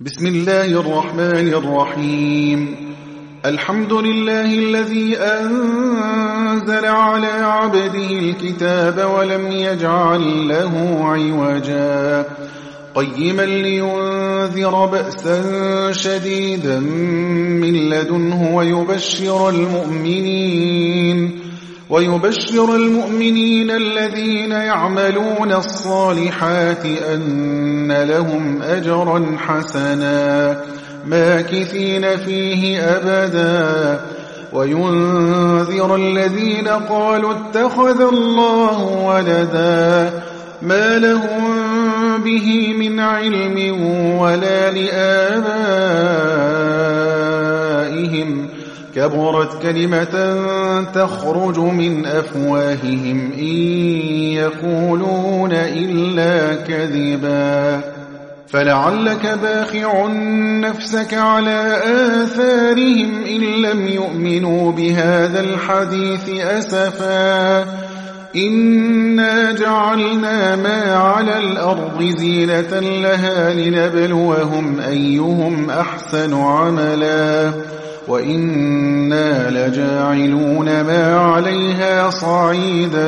بسم الله الرحمن الرحيم. الحمد لله الذي أنزل على عبده الكتاب ولم يجعل له عوجا قيما لينذر بأسا شديدا من لدنه ويبشر المؤمنين الذين يعملون الصالحات أن لهم أجرا حسنا ماكثين فيه أبدا وينذر الذين قالوا اتخذ الله ولدا ما لهم به من علم ولا لآبائهم كبرت كلمة تخرج من أفواههم إن يقولون إلا كذبا فلعلك باخع نفسك على آثارهم إن لم يؤمنوا بهذا الحديث أسفا إنا جعلنا ما على الأرض زينة لها لنبلوهم أيهم أحسن عملا وإنا لجاعلون ما عليها صعيدا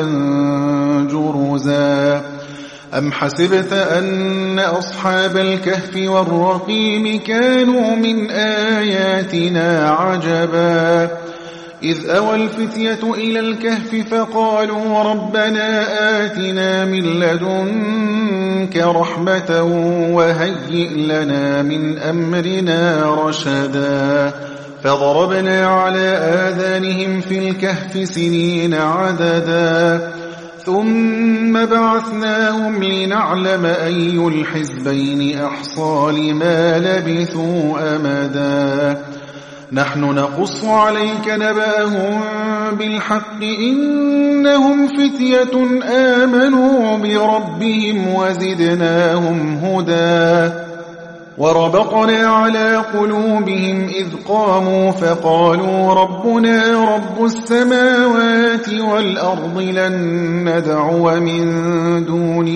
جرزا أم حسبت أن أصحاب الكهف والرقيم كانوا من آياتنا عجبا إذ أوى الفتية إلى الكهف فقالوا ربنا آتنا من لدنك رحمة وهيئ لنا من أمرنا رشدا فضربنا على آذانهم في الكهف سنين عددا ثم بعثناهم لنعلم أي الحزبين أحصى لما لبثوا أمدا نحن نقص عليك نبأهم بالحق إنهم فتية آمنوا بربهم وزدناهم هدى وربطنا على قلوبهم إذ قاموا فقالوا ربنا رب السماوات والأرض لن ندعو من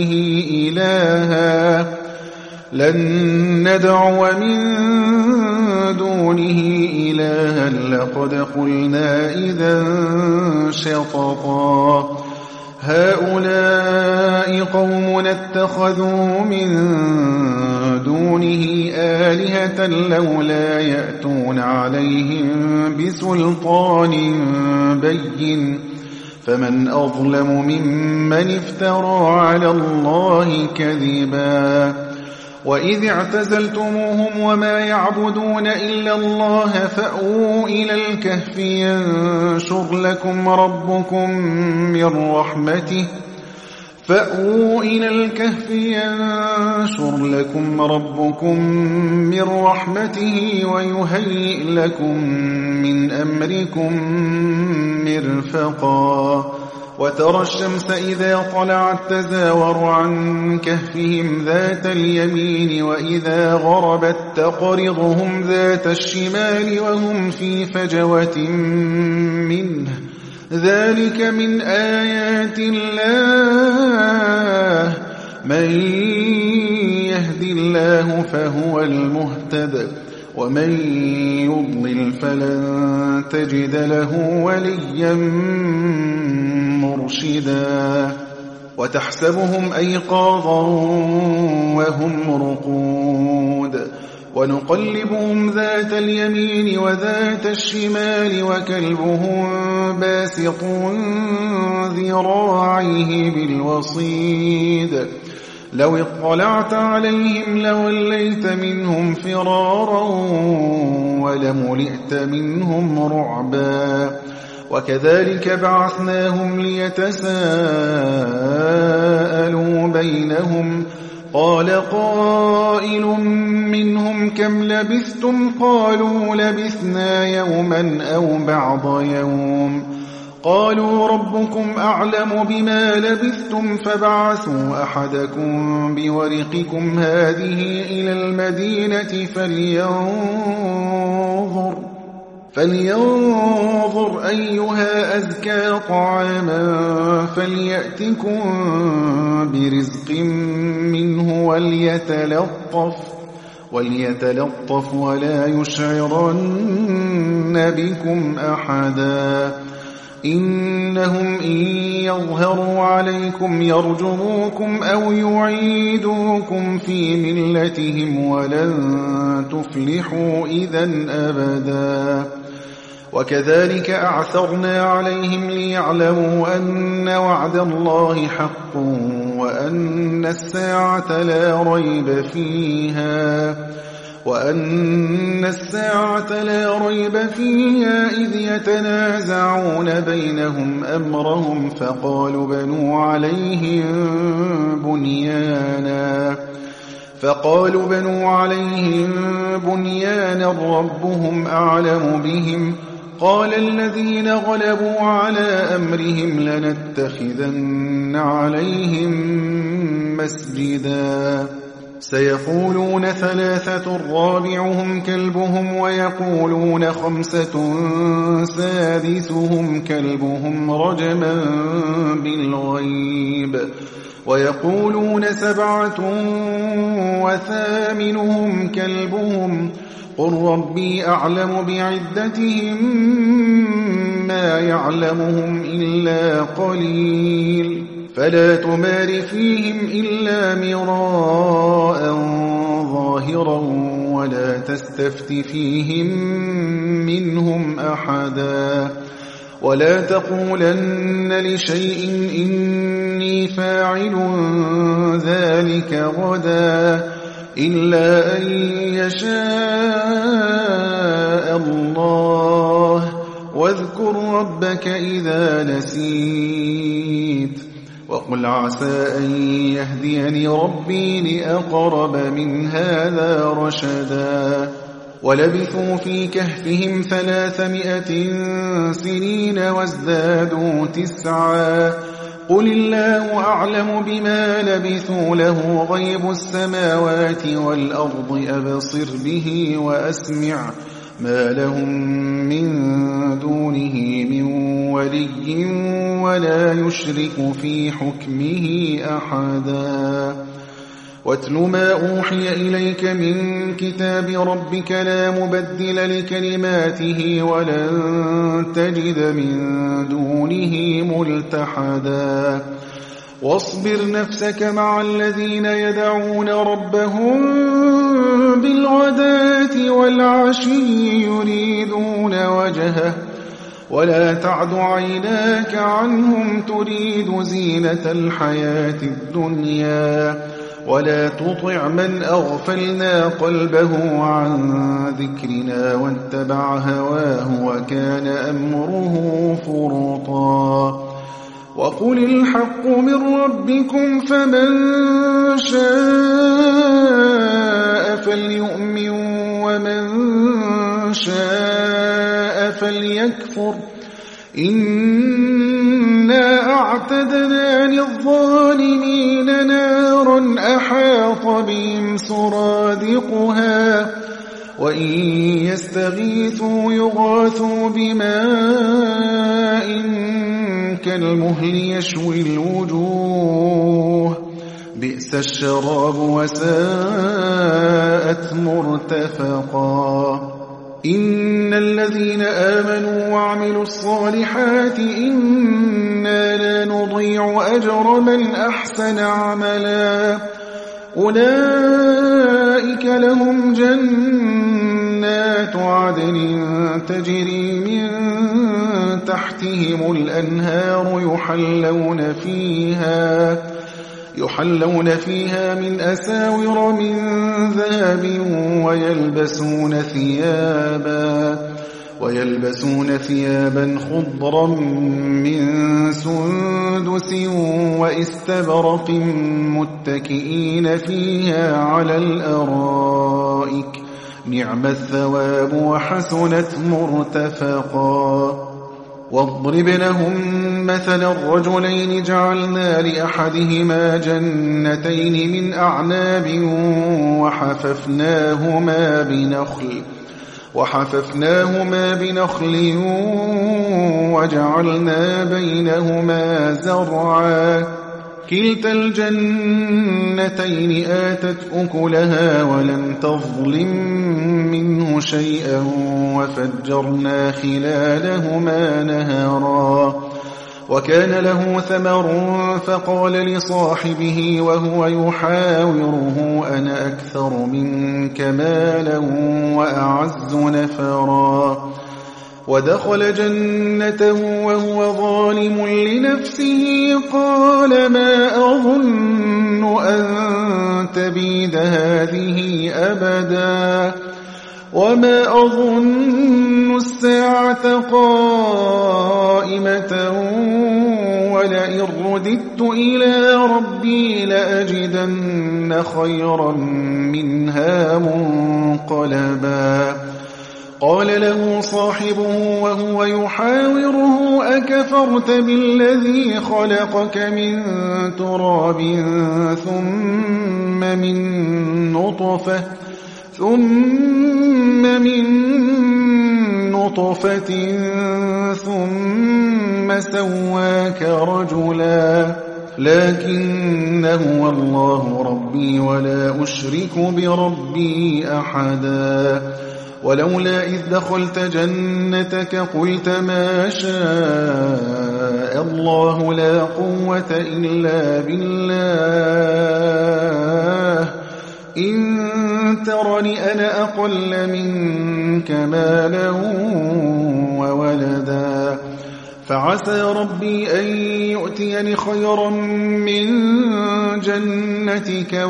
دونه إلها لقد قلنا إذا شططا هؤلاء قومنا اتخذوا من دونه آلهة لولا يأتون عليهم بسلطان بين فمن أظلم ممن افترى على الله كذبا وإذ اعتزلتموهم وما يعبدون إلا الله فأووا إلى الكهف ينشر لكم ربكم من رحمته ويهيئ لكم من أمركم مرفقا وترى الشمس إذا طلعت تزاور عن كهفهم ذات اليمين وإذا غربت تقرضهم ذات الشمال وهم في فجوة منه ذلك من آيات الله من يهد الله فهو المهتد ومن يضلل فلن تجد له وليا مرشدا وتحسبهم أيقاظا وهم رقود ونقلبهم ذات اليمين وذات الشمال وكلبهم باسط ذراعيه بالوصيد لو اطلعت عليهم لوليت منهم فرارا ولملئت منهم رعبا وكذلك بعثناهم ليتساءلوا بينهم قال قائل منهم كم لبثتم قالوا لبثنا يوما أو بعض يوم قالوا ربكم أعلم بما لبثتم فبعثوا أحدكم بورقكم هذه إلى المدينة فلينظر أيها أزكى طعاما فليأتكم برزق منه وليتلطف ولا يشعرن بكم أحدا إنهم إن يظهروا عليكم يرجموكم أو يعيدوكم في ملتهم ولن تفلحوا إذن أبدا وكذلك أعثرنا عليهم ليعلموا أن وعد الله حق وأن الساعة لا ريب فيها إذ يتنازعون بينهم أمرهم فقالوا بنوا عليهم بنيانا ربهم أعلم بهم قال الذين غلبوا على أمرهم لنتخذن عليهم مسجدا سيقولون 3 رابعهم كلبهم ويقولون 5 سادسهم كلبهم رجما بالغيب ويقولون 7 وثامنهم كلبهم قل ربي أعلم بعدتهم ما يعلمهم إلا قليل فلا تمار فيهم إلا مراء ظاهرا ولا تستفت فيهم منهم أحدا ولا تقولن لشيء إني فاعل ذلك غدا إلا أن يشاء الله واذكر ربك إذا نسيت وقل عسى أن يهديني ربي لأقرب من هذا رشدا ولبثوا في كهفهم 300 سنين وازدادوا 9 قل الله أعلم بما لبثوا له غيب السماوات والأرض أبصر به وأسمع ما لهم من دونه من ولي ولا يشرك في حكمه أحدا واتل ما أوحي إليك من كتاب ربك لا مبدل لكلماته ولن تجد من دونه ملتحدا واصبر نفسك مع الذين يدعون ربهم بالغداة والعشي يريدون وجهه ولا تعد عيناك عنهم تريد زينة الحياة الدنيا ولا تطع من أغفلنا قلبه عن ذكرنا واتبع هواه وكان أمره فرطا وقل الحق من ربكم فمن شاء فليؤمن ومن شاء فليكفر إنا أعتدنا للظالمين نارا أحاط بهم سرادقها وإن يستغيثوا يغاثوا بماء كالمهل يشوي الوجوه بئس الشراب وساءت مرتفقا إن الذين آمنوا وعملوا الصالحات إنا لا نضيع أجر من أحسن عملا أولئك لهم جنات عدن تجري من تحتهم الأنهار يحلون فيها من أساور من ذهب ويلبسون ثيابا خضرا من سندس واستبرق متكئين فيها على الأرائك نعم الثواب وحسنت مرتفقا واضرب لهم مثلا الرجلين جعلنا لأحدهما جنتين من أعناب وحففناهما بنخل وجعلنا بينهما زرعا كلتا الجنتين آتت أكلها ولم تظلم منه شيئا وفجرنا خلالهما نهرا وكان له ثمر فقال لصاحبه وهو يحاوره أنا أكثر منك مالا وأعز نفرا ودخل جنته وهو ظالم لنفسه قال ما أظن أن تبيد هذه أبدا وما أظن الساعة قائمة ولئن رددت إلى ربي لأجدن خيرا منها منقلبا قال له صاحبه وهو يحاوره أكفرت بالذي خلقك من تراب ثم من نطفة ثم سواك رجلا لكن هو الله ربي ولا أشرك بربي أحدا ولولا إذ دخلت جنتك قلت ما شاء الله لا قوة إلا بالله إن ترني أنا أقل منك مالا وولدا فعسى ربي أن يؤتيني خيرا من جنتك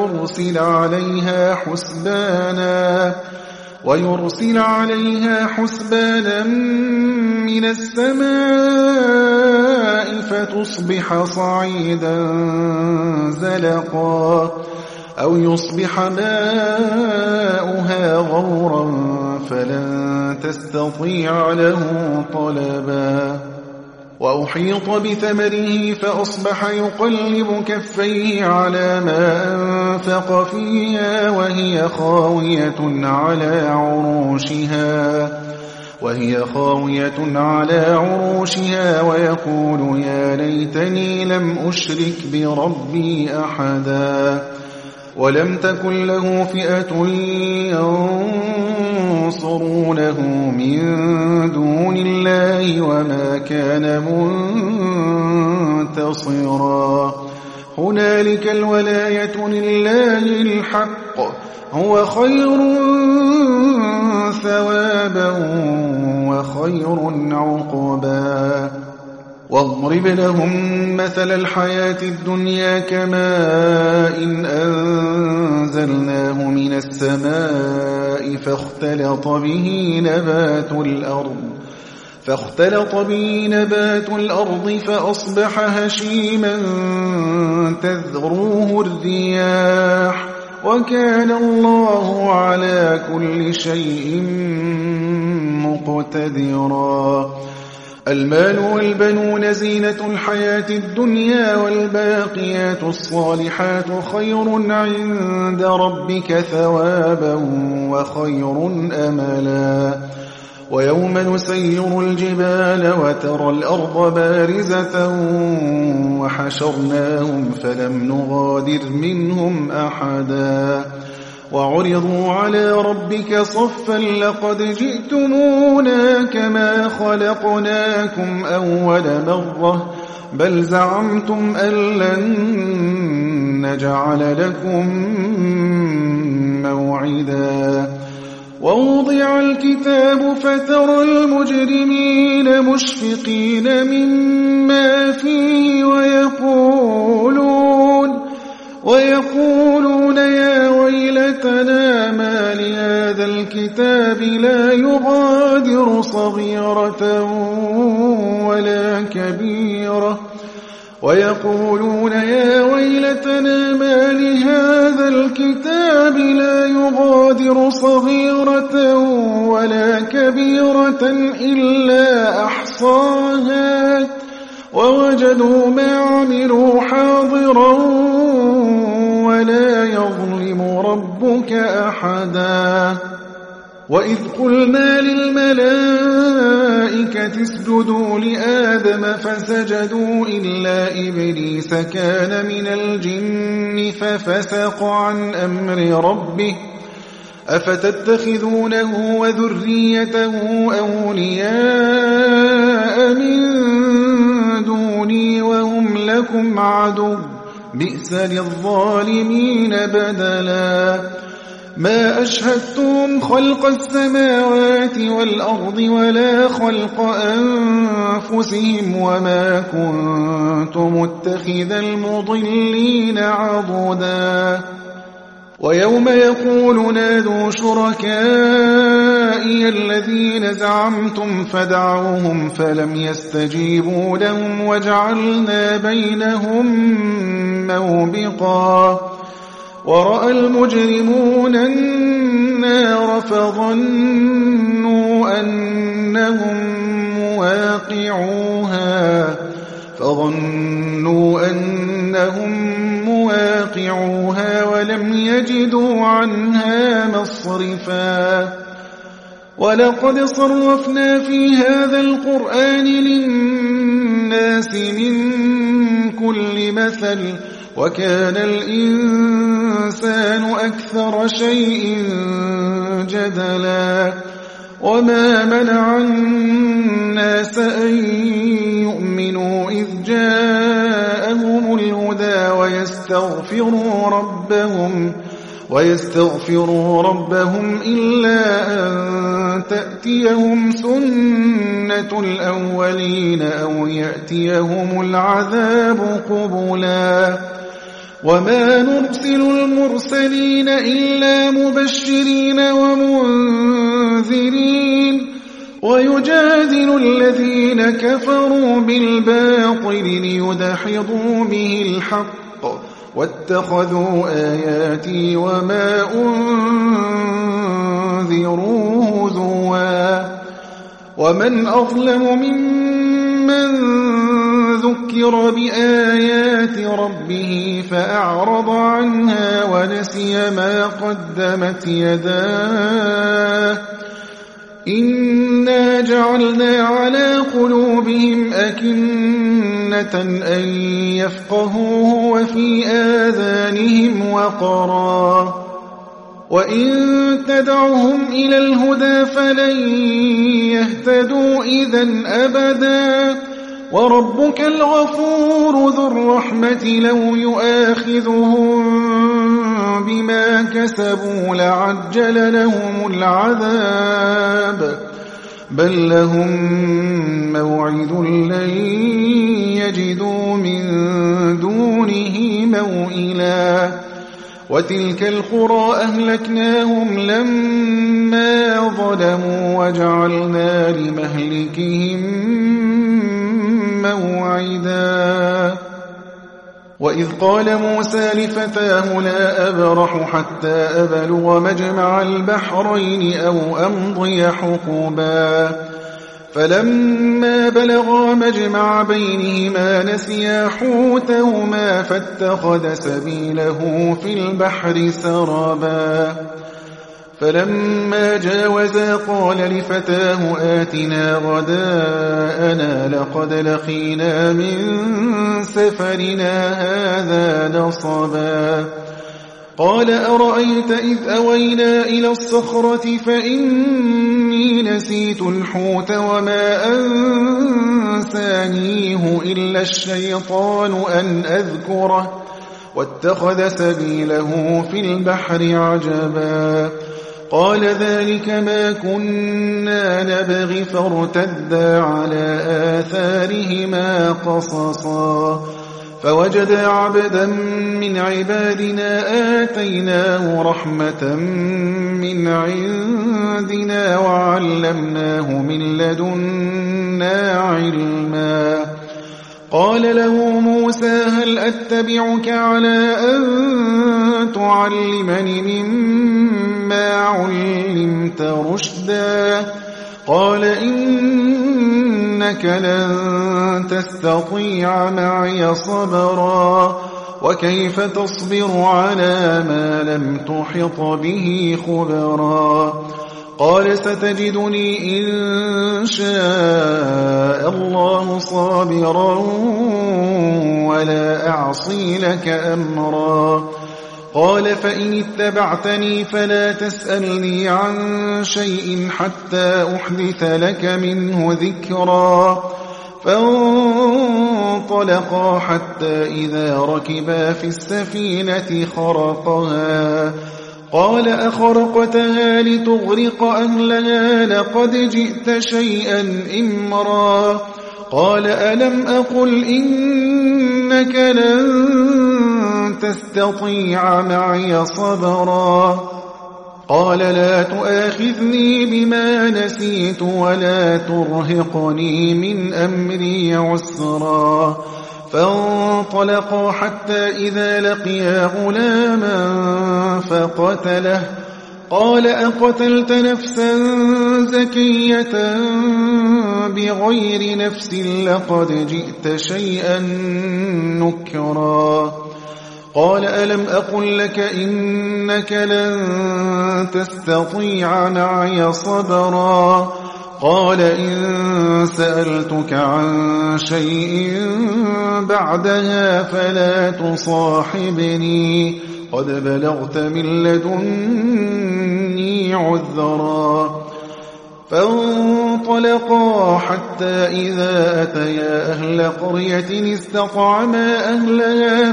ويرسل عليها حسبانا من السماء فتصبح صعيدا زلقا أو يصبح ماؤها غورا فلن تستطيع له طلبا وأحيط بثمره فأصبح يقلب كفيه على ما أنفق فيها وهي خاوية على عروشها ويقول يا ليتني لم أشرك بربي أحدا ولم تكن له فئة ينصرونه من دون الله وما كان منتصرا هنالك الولاية لله الحق هو خير ثوابا وخير عقبا واضرب لهم مثل الحياة الدنيا كماء إن أنزلناه من السماء فاختلط به نبات الأرض فأصبح هشيما تذروه الرياح وكان الله على كل شيء مقتدرا المال والبنون زينة الحياة الدنيا والباقيات الصالحات خير عند ربك ثوابا وخير أملا ويوم نسير الجبال وترى الأرض بارزة وحشرناهم فلم نغادر منهم أحدا وعرضوا على ربك صفا لقد جئتمونا كما خلقناكم أول مرة بل زعمتم أن لن نجعل لكم موعدا ووضع الكتاب فترى المجرمين مشفقين مما فيه ويقولون يا ويلتنا ما لهذا الكتاب لا يغادر صغيرة ولا كبيرة ويقولون يا ويلتنا ما لهذا الكتاب لا يغادر صغيرة ولا كبيرة إلا أحصاها ووجدوا ما عملوا حاضرا ولا يظلم ربك أحدا وإذ قلنا للملائكة اسجدوا لآدم فسجدوا إلا إبليس كان من الجن ففسق عن أمر ربه أفتتخذونه وذريته أولياء من دوني وهم لكم عدو بئس للظالمين بدلا ما أشهدتم خلق السماوات والأرض ولا خلق أنفسهم وما كنت متخذ المضلين عضدا ويوم يقول نادوا شركائي الذين زعمتم فدعوهم فلم يستجيبوا لهم وجعلنا بينهم موبقا ورأى المجرمون النار فظنوا أنهم مواقعوها ولم يجدوا عنها مصرفا ولقد صرفنا في هذا القرآن للناس من كل مثل وكان الإنسان أكثر شيء جدلا وما منع الناس أن يؤمنوا إذ جاءهم الهدى ويستغفروا ربهم إلا أن تأتيهم سنة الأولين أو يأتيهم العذاب قبلا وما نرسل المرسلين إلا مبشرين ومنذرين ويجادل الذين كفروا بالباطل ليدحضوا به الحق واتخذوا آياتي وما أنذروا هزوا ومن أظلم ممن ذكر بآيات ربه فأعرض عنها ونسي ما قدمت يداه إنا جعلنا على قلوبهم أكنة أن يفقهوه وفي آذانهم وقرا وإن تدعهم إلى الهدى فلن يهتدوا إذن أبدا وربك الغفور ذو الرحمة لو يؤاخذهم بما كسبوا لعجل لهم العذاب بل لهم موعد لن يجدوا من دونه موئلا وتلك القرى أهلكناهم لما ظلموا وجعلنا لمهلكهم موعدا وإذ قال موسى لفتاه لا أبرح حتى أبلغ مجمع البحرين أو أمضي حقبا فلما بلغا مجمع بينهما نسيا حوتهما فاتخذ سبيله في البحر سربا فلما جاوزا قال لفتاه آتنا غداءنا لقد لقينا من سفرنا هذا نصبا قال أرأيت إذ أوينا إلى الصخرة فإني نسيت الحوت وما أنسانيه إلا الشيطان أن أذكره واتخذ سبيله في البحر عجبا قال ذلك ما كنا نبغي فارتدا على آثارهما قصصا فوجدا عبدا من عبادنا آتيناه رحمة من عندنا وعلمناه من لدنا علما قال له موسى هل أتبعك على أن تعلمني مما علمت رشدا قال إنك لن تستطيع معي صبرا وكيف تصبر على ما لم تحط به خبرا قال ستجدني إن شاء الله صابرا ولا أعصي لك أمرا. قال فإن اتبعتني فلا تسألني عن شيء حتى أحدث لك منه ذكرا. فانطلقا حتى إذا ركبا في السفينة خرقها. قال أخرقتها لتغرق أهلها لقد جئت شيئا إمرا. قال ألم أقل إنك لن تستطيع معي صبرا. قال لا تؤاخذني بما نسيت ولا ترهقني من أمري عسرا. فانطلقا حتى إذا لقيا غلاما فقتله. قال أقتلت نفسا زكية بغير نفس لقد جئت شيئا نكرا. قال ألم أقل لك إنك لن تستطيع معي صبرا. قال إن سألتك عن شيء بعدها فلا تصاحبني قد بلغت من لدني عذرا. فانطلقا حتى إذا أتيا أهل قرية استطعما أهلها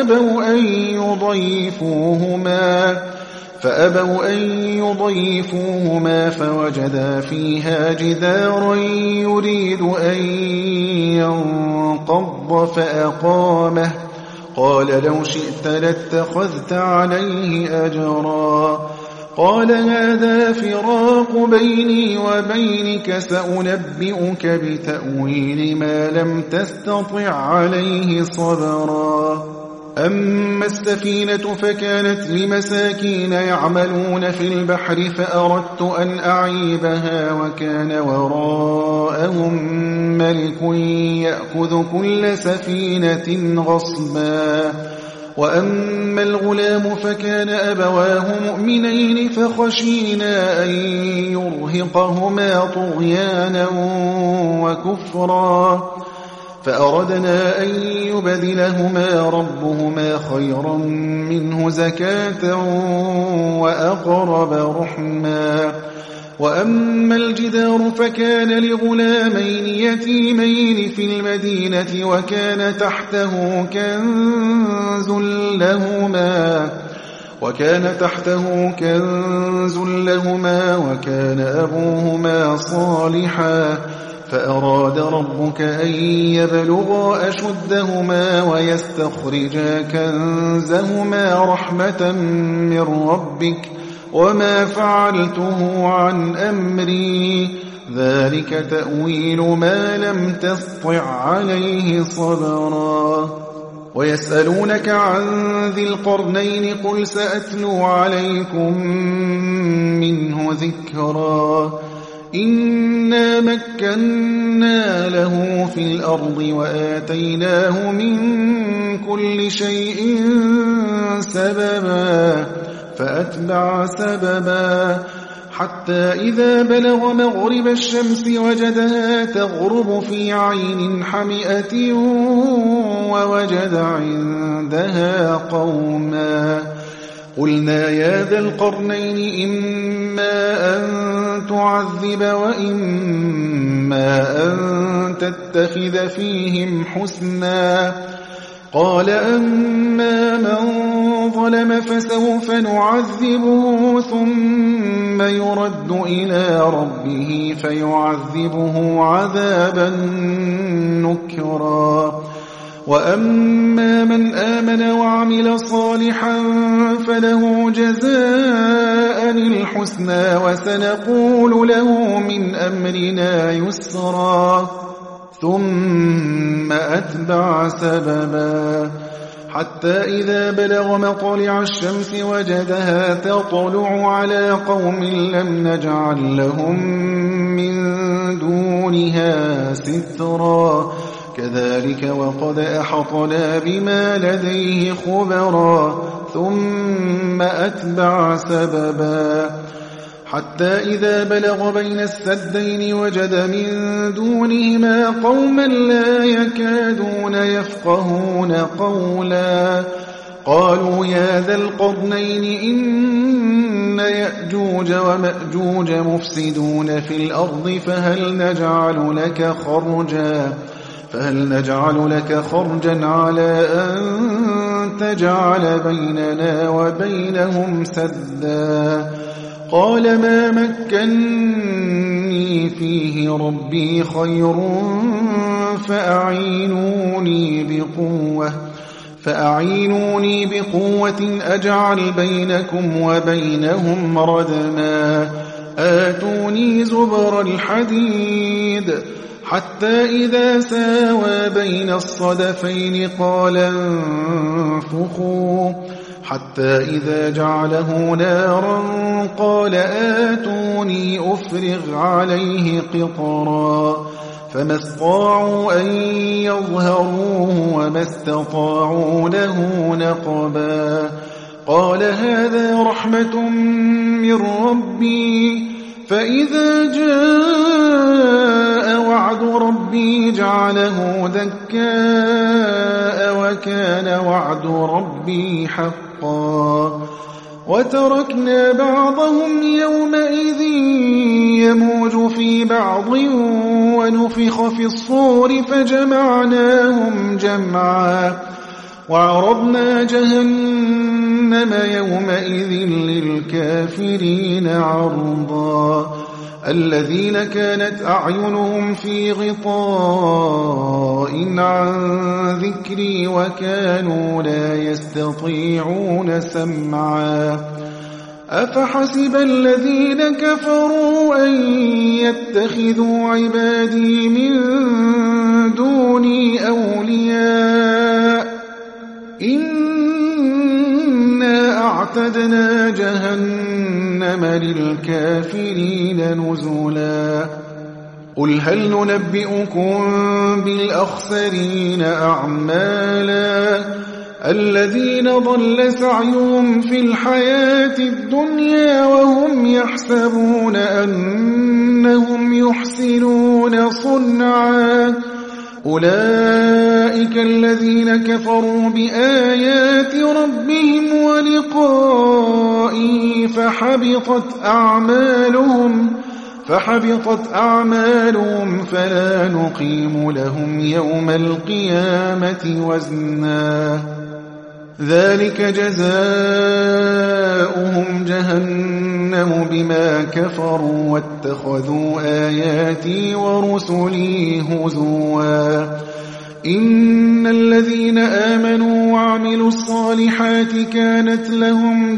فأبوا أن يضيفوهما فوجدا فيها جدارا يريد أن ينقض فأقامه. قال لو شئت لاتخذت عليه أجرا. قال هذا فراق بيني وبينك سأنبئك بتأويل ما لم تستطع عليه صبرا. أما السفينة فكانت لمساكين يعملون في البحر فأردت أن أعيبها وكان وراءهم ملك يأخذ كل سفينة غصبا. وأما الغلام فكان أبواه مؤمنين فخشينا أن يرهقهما طغيانا وكفرا. فأردنا أن يبدلهما ربهما خيرا منه زكاة وأقرب رحما. وأما الجدار فكان لغلامين يتيمين في المدينة وكان تحته كنز لهما وكان أبوهما صالحا. فأراد ربك أن يبلغا أشدهما ويستخرجا كنزهما رحمة من ربك وما فعلته عن أمري ذلك تأويل ما لم تسطع عليه صبرا. ويسألونك عن ذي القرنين قل سأتلو عليكم منه ذكرا. إنا مكنا له في الأرض وآتيناه من كل شيء سببا فأتبع سببا حتى إذا بلغ مغرب الشمس وجدها تغرب في عين حمئة ووجد عندها قوما. قلنا يا ذا القرنين إما أن تعذب وإما أن تتخذ فيهم حسنا. قال أما من ظلم فسوف نعذبه ثم يرد إلى ربه فيعذبه عذابا نكرا. وأما من آمن وعمل صالحا فله جزاء الحسنى وسنقول له من أمرنا يسرا. ثم أتبع سببا حتى إذا بلغ مطلع الشمس وجدها تطلع على قوم لم نجعل لهم من دونها سترا. كذلك وقد أحطنا بما لديه خبرا. ثم أتبع سببا حتى إذا بلغ بين السدين وجد من دونهما قوما لا يكادون يفقهون قولا قالوا يا ذا القرنين إن يأجوج ومأجوج مفسدون في الأرض فهل نجعل لك خرجا على أن تجعل بيننا وبينهم سدا قال ما مكني فيه ربي خير فأعينوني بقوة أجعل بينكم وبينهم ردما آتوني زبر الحديد حتى إذا ساوى بين الصدفين قال انفخوا حتى إذا جعله نارا قال آتوني أفرغ عليه قطرا فما استطاعوا أن يظهروه وما استطاعوا له نقبا قال هذا رحمة من ربي فإذا جاء وعد ربي جعله دكاء وكان وعد ربي حقا وتركنا بعضهم يومئذ يموج في بعض ونفخ في الصور فجمعناهم جمعا وعرضنا جهنم يومئذ للكافرين عرضا الذين كانت أعينهم في غطاء عن ذكري وكانوا لا يستطيعون سمعا أفحسب الذين كفروا أن يتخذوا عبادي من دوني أولياء إنا أعتدنا جهنم للكافرين نزلا قل هل ننبئكم بالأخسرين أعمالا الذين ضل سعيهم في الحياة الدنيا وهم يحسبون أنهم يحسنون صنعا أولئك الذين كفروا بآيات ربهم ولقائه فحبطت أعمالهم فلا نقيم لهم يوم القيامة وزنا ذلك جزاؤهم جهنم بما كفروا واتخذوا آياتي ورسلي هزوا إن الذين آمنوا وعملوا الصالحات كانت لهم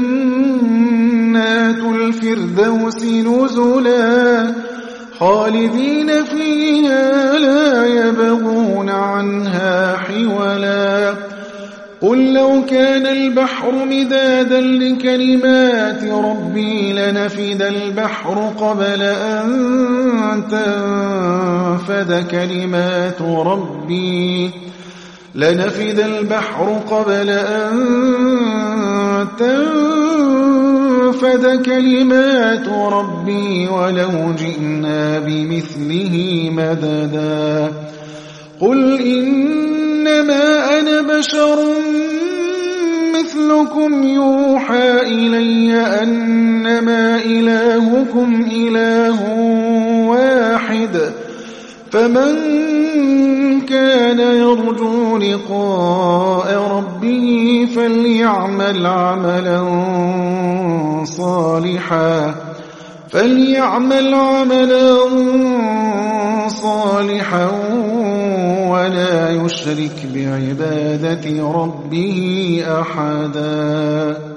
جنات الفردوس نزلا خالدين فيها لا يبغون عنها حولا قل لو كان البحر مدادا لكلمات ربي لنفد البحر قبل أن تنفد كلمات ربي ولو جئنا بمثله مددا قل إنما أنا بشر مثلكم يوحى إلي أنما إلهكم إله واحد فمن كان يرجو لقاء ربه فليعمل عملا صالحا ولا يشرك بعبادة ربه أحدا